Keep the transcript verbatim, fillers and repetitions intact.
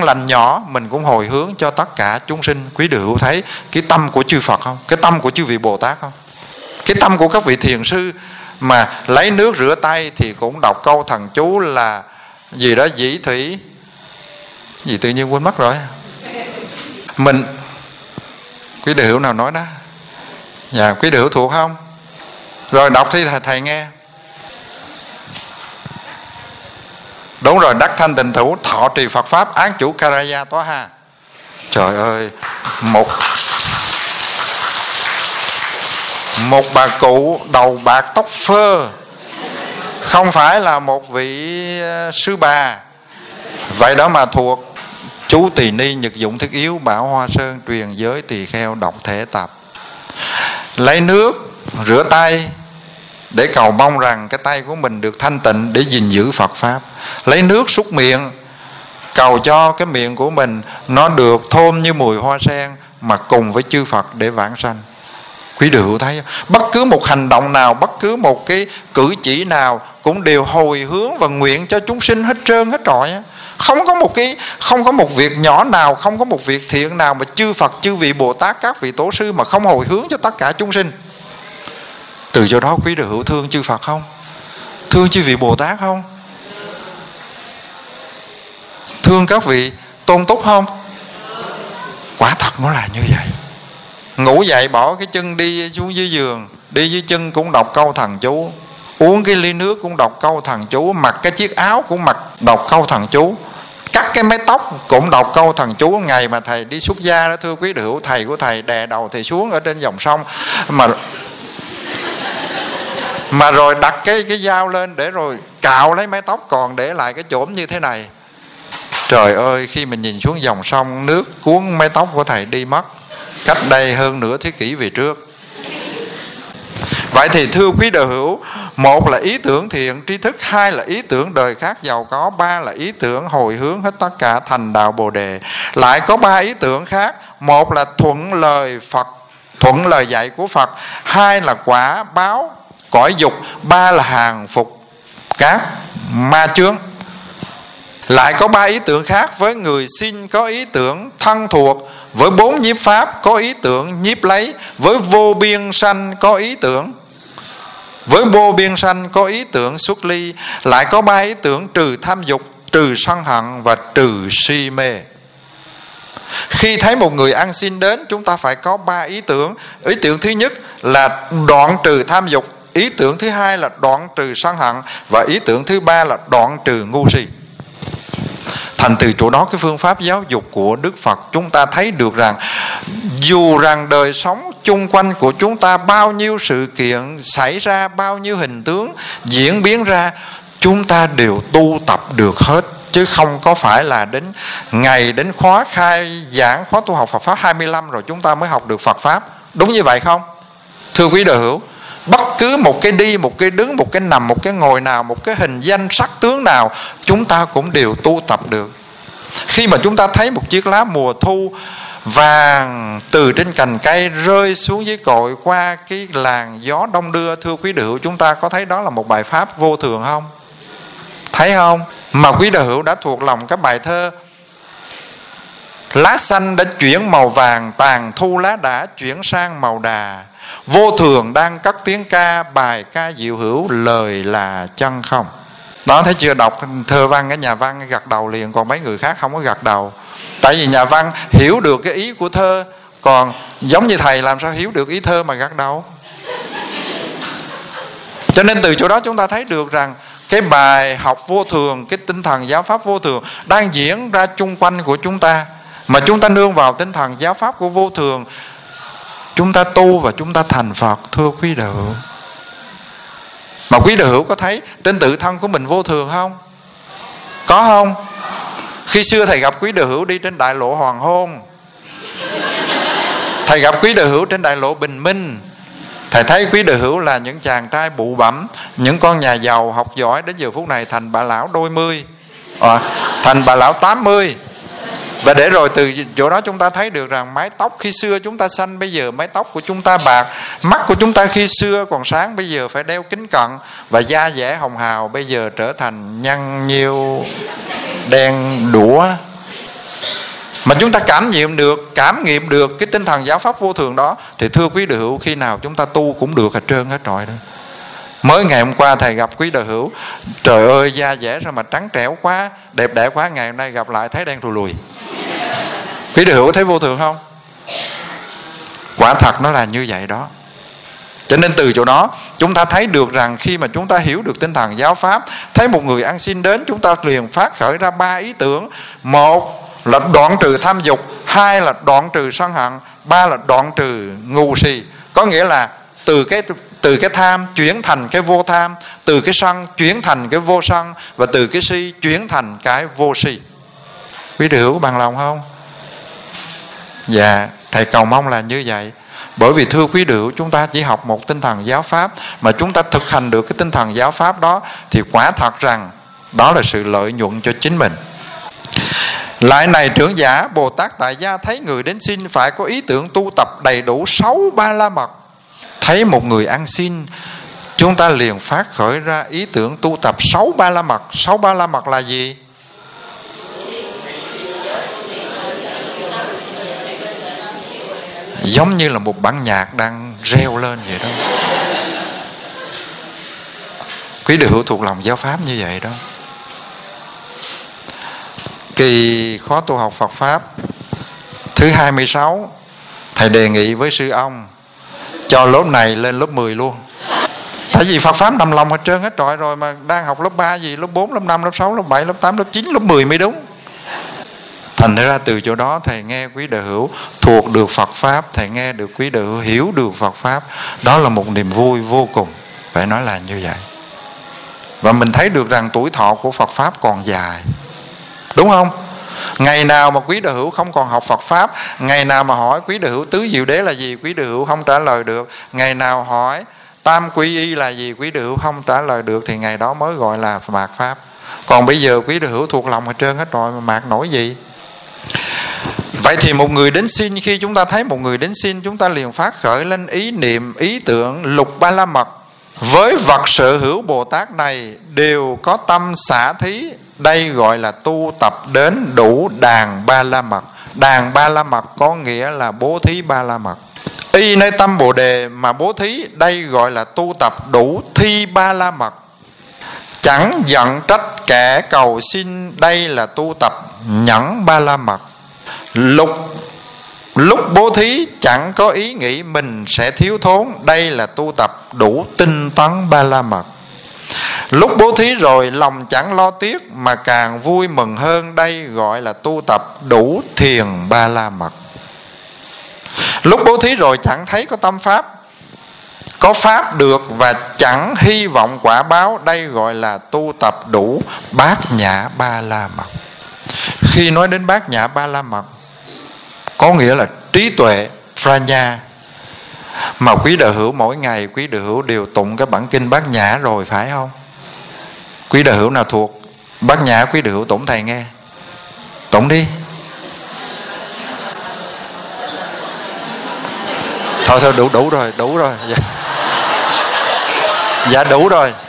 duyên lành nhỏ mình cũng hồi hướng cho tất cả chúng sinh. Quý vị hữu thấy cái tâm của chư Phật không? Cái tâm của chư vị Bồ Tát không? Cái tâm của các vị thiền sư mà lấy nước rửa tay thì cũng đọc câu thần chú là gì đó, dĩ thủy gì tự nhiên quên mất rồi. Mình quý đệ hữu nào nói đó? Dạ, quý đệ hữu thuộc không? Rồi đọc thì thầy, thầy nghe. Đúng rồi, đắc thanh tịnh thủ, thọ trì Phật pháp, án chủ Karaya Toa Ha. Trời ơi, một một bà cụ đầu bạc tóc phơ, không phải là một vị sư bà, vậy đó mà thuộc. Chú tỳ ni nhật dụng thiết yếu, bảo hoa sơn truyền giới tỳ kheo đọc thể tập. Lấy nước rửa tay để cầu mong rằng cái tay của mình được thanh tịnh để gìn giữ Phật pháp. Lấy nước súc miệng, cầu cho cái miệng của mình nó được thơm như mùi hoa sen, mà cùng với chư Phật để vãng sanh. Quý vị hữu thấy không? Bất cứ một hành động nào, bất cứ một cái cử chỉ nào cũng đều hồi hướng và nguyện cho chúng sinh hết trơn hết trọi. Không có một cái không có một việc nhỏ nào, không có một việc thiện nào mà chư Phật, chư vị Bồ Tát, các vị tổ sư mà không hồi hướng cho tất cả chúng sinh. Từ chỗ đó quý vị hữu thương chư Phật không? Thương chư vị Bồ Tát không? Thương các vị tôn túc không? Quả thật nó là như vậy. Ngủ dậy bỏ cái chân đi xuống dưới giường, đi dưới chân cũng đọc câu thần chú, uống cái ly nước cũng đọc câu thần chú, mặc cái chiếc áo cũng mặc đọc câu thần chú, cắt cái mái tóc cũng đọc câu thần chú. Ngày mà thầy đi xuất gia đó, thưa quý vị hữu, thầy của thầy đè đầu thầy xuống ở trên dòng sông mà mà rồi đặt cái cái dao lên để rồi cạo lấy mái tóc, còn để lại cái chổm như thế này. Trời ơi, khi mình nhìn xuống dòng sông, nước cuốn mái tóc của thầy đi mất, cách đây hơn nửa thế kỷ về trước. Vậy thì thưa quý đạo hữu, một là ý tưởng thiện tri thức, hai là ý tưởng đời khác giàu có, ba là ý tưởng hồi hướng hết tất cả thành đạo Bồ Đề. Lại có ba ý tưởng khác, một là thuận lời Phật, thuận lời dạy của Phật, hai là quả báo cõi dục, ba là hàng phục các ma chướng. Lại có ba ý tưởng khác, với người xin có ý tưởng thân thuộc, với bốn nhiếp pháp có ý tưởng nhiếp lấy, với vô biên sanh có ý tưởng với vô biên sanh có ý tưởng xuất ly. Lại có ba ý tưởng trừ tham dục, trừ sân hận và trừ si mê. Khi thấy một người ăn xin đến, chúng ta phải có ba ý tưởng. Ý tưởng thứ nhất là đoạn trừ tham dục, ý tưởng thứ hai là đoạn trừ sân hận, và ý tưởng thứ ba là đoạn trừ ngu si. Thành từ chỗ đó, cái phương pháp giáo dục của Đức Phật chúng ta thấy được rằng dù rằng đời sống chung quanh của chúng ta bao nhiêu sự kiện xảy ra, bao nhiêu hình tướng diễn biến ra, chúng ta đều tu tập được hết. Chứ không có phải là đến ngày đến khóa khai giảng khóa tu học Phật Pháp hai mươi lăm rồi chúng ta mới học được Phật Pháp. Đúng như vậy không? Thưa quý đạo hữu, bất cứ một cái đi, một cái đứng, một cái nằm, một cái ngồi nào, một cái hình danh sắc tướng nào, chúng ta cũng đều tu tập được. Khi mà chúng ta thấy một chiếc lá mùa thu vàng từ trên cành cây rơi xuống dưới cội qua cái làn gió đông đưa, thưa quý đạo hữu, chúng ta có thấy đó là một bài pháp vô thường không? Thấy không? Mà quý đạo hữu đã thuộc lòng các bài thơ lá xanh đã chuyển màu vàng, tàn thu lá đã chuyển sang màu đà, vô thường đang cất tiếng ca, bài ca diệu hữu lời là chân không. Đó, thấy chưa? Đọc thơ văn cái nhà văn gật đầu liền, còn mấy người khác không có gật đầu. Tại vì nhà văn hiểu được cái ý của thơ, còn giống như thầy làm sao hiểu được ý thơ mà gật đầu. Cho nên từ chỗ đó chúng ta thấy được rằng cái bài học vô thường, cái tinh thần giáo pháp vô thường đang diễn ra chung quanh của chúng ta. Mà chúng ta nương vào tinh thần giáo pháp của vô thường, chúng ta tu và chúng ta thành Phật, thưa quý đạo hữu. Mà quý đạo hữu có thấy trên tự thân của mình vô thường không? Có không? Khi xưa thầy gặp quý đạo hữu đi trên đại lộ Hoàng Hôn, thầy gặp quý đạo hữu trên đại lộ Bình Minh, thầy thấy quý đạo hữu là những chàng trai bụ bẫm, những con nhà giàu học giỏi, đến giờ phút này thành bà lão đôi mươi, à, thành bà lão tám mươi. Và để rồi từ chỗ đó chúng ta thấy được rằng mái tóc khi xưa chúng ta xanh, bây giờ mái tóc của chúng ta bạc. Mắt của chúng ta khi xưa còn sáng, bây giờ phải đeo kính cận. Và da dẻ hồng hào bây giờ trở thành nhăn nhiêu đen đũa. mà chúng ta cảm nghiệm được, cảm nghiệm được cái tinh thần giáo pháp vô thường đó, thì thưa quý đạo hữu, khi nào chúng ta tu cũng được hết trơn hết trọi đó. Mới ngày hôm qua thầy gặp quý đạo hữu, trời ơi da dẻ ra mà trắng trẻo quá, đẹp đẽ quá, ngày hôm nay gặp lại thấy đen thùi lùi. Quý đạo hữu thấy vô thường không? Quả thật nó là như vậy đó. Cho nên từ chỗ đó chúng ta thấy được rằng khi mà chúng ta hiểu được tinh thần giáo pháp, thấy một người ăn xin đến, chúng ta liền phát khởi ra ba ý tưởng. Một là đoạn trừ tham dục, hai là đoạn trừ sân hận, ba là đoạn trừ ngu si. Có nghĩa là từ cái từ cái tham chuyển thành cái vô tham, từ cái sân chuyển thành cái vô sân, và từ cái si chuyển thành cái vô si. Quý vị hiểu bằng lòng không? Dạ, thầy cầu mong là như vậy. Bởi vì thưa quý đạo, chúng ta chỉ học một tinh thần giáo pháp mà chúng ta thực hành được cái tinh thần giáo pháp đó, thì quả thật rằng đó là sự lợi nhuận cho chính mình. Lại này trưởng giả, Bồ Tát Tại Gia thấy người đến xin phải có ý tưởng tu tập đầy đủ sáu ba la mật. Thấy một người ăn xin, chúng ta liền phát khởi ra ý tưởng tu tập sáu ba la mật. Sáu ba la mật là gì? Giống như là một bản nhạc đang reo lên vậy đó. Quý đạo hữu thuộc lòng giáo pháp như vậy đó. Kỳ khóa tu học Phật Pháp thứ hai mươi sáu, thầy đề nghị với sư ông cho lớp này lên lớp mười luôn. Tại vì Phật Pháp nằm lòng hết trơn hết trọi rồi, mà đang học lớp ba gì, lớp bốn, lớp năm, lớp sáu, lớp bảy, lớp tám, lớp chín, lớp mười mới đúng. Thành ra từ chỗ đó thầy nghe quý đạo hữu thuộc được Phật Pháp, thầy nghe được quý đạo hữu hiểu được Phật Pháp, đó là một niềm vui vô cùng, phải nói là như vậy. Và mình thấy được rằng tuổi thọ của Phật Pháp còn dài, đúng không? Ngày nào mà quý đạo hữu không còn học Phật Pháp, ngày nào mà hỏi quý đạo hữu tứ diệu đế là gì, quý đạo hữu không trả lời được, ngày nào hỏi tam quy y là gì, quý đạo hữu không trả lời được, thì ngày đó mới gọi là mạt Pháp. Còn bây giờ quý đạo hữu thuộc lòng hết trơn hết rồi, mà mạt nổi gì? Vậy thì một người đến xin, khi chúng ta thấy một người đến xin, chúng ta liền phát khởi lên ý niệm, ý tưởng lục ba la mật. Với vật sở hữu Bồ Tát này đều có tâm xả thí, đây gọi là tu tập đến đủ đàn ba la mật. Đàn ba la mật có nghĩa là bố thí ba la mật. Y nơi tâm Bồ Đề mà bố thí, đây gọi là tu tập đủ thi ba la mật. Chẳng giận trách kẻ cầu xin, đây là tu tập nhẫn ba la mật. Lục lúc bố thí chẳng có ý nghĩ mình sẽ thiếu thốn, đây là tu tập đủ tinh tấn ba la mật. Lúc bố thí rồi lòng chẳng lo tiếc mà càng vui mừng hơn, đây gọi là tu tập đủ thiền ba la mật. Lúc bố thí rồi chẳng thấy có tâm pháp, có pháp được và chẳng hy vọng quả báo, đây gọi là tu tập đủ bát nhã ba la mật. Khi nói đến bát nhã ba la mật có nghĩa là trí tuệ prajna. Mà quý đạo hữu mỗi ngày quý đạo hữu đều tụng cái bản kinh bát nhã rồi phải không? Quý đạo hữu nào thuộc bát nhã, quý đạo hữu tụng thầy nghe. Tụng đi. Thôi thôi đủ đủ rồi, đủ rồi. Dạ, dạ đủ rồi.